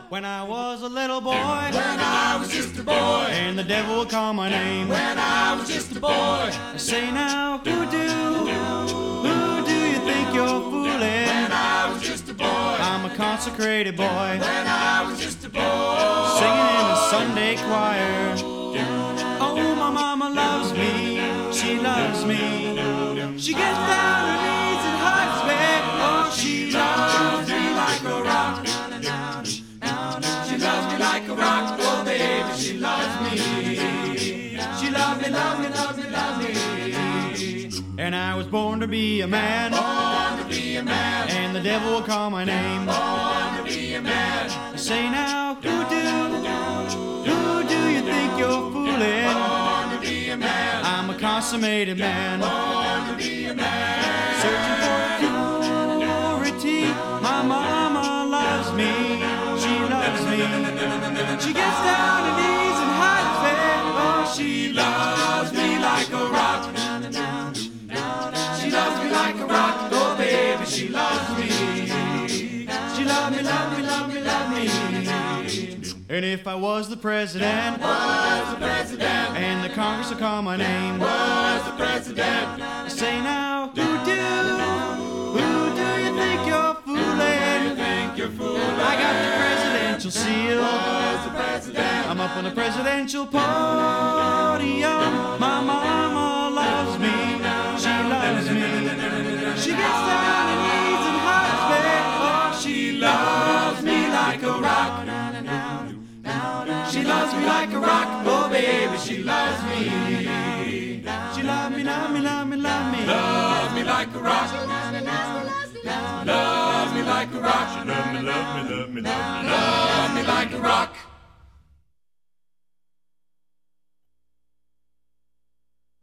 When I was a little boy, When I was just a boy, and the devil would call my name. when I was just a boy, I say now, who do you think you're fooling? when I was just a boy, I'm a consecrated boy, when I was just a boy, singing in a Sunday choir. Oh, my mama loves me, she loves me. She gets down her knees and hugs me. Oh, she loves me like a rock. she loves me like a rock, oh baby, she loves me. She loves me, loves me, loves me, loves me. And I was born to be a man, Born to be a man, and the devil will call my name. born to be a man, I say now, who do you think you're fooling? born to be a man, I'm a consummated man, born to be a man. searching for purity. My mama loves me, she loves me. She gets down her knees and hugs me. Oh, she loves me like a rock. She loves me like a rock, oh baby, she loves me. She love me, love me, love me, love me. And if I was the president, Was the president, and the Congress would call my name, was the president. I say now, who do you think you're fooling? Think you're fooling. I got the presidential seal. Was the president, I'm up on the presidential podium. My mama loves me, she loves me. She gets down her knees and hugs me. Oh, she loves me like a rock. she loves me like a rock, oh baby, she loves me. She love me, love me, love me, love me. Love me like a rock. Love me like a rock. Love me, love me, love me, love me. Love me like a rock.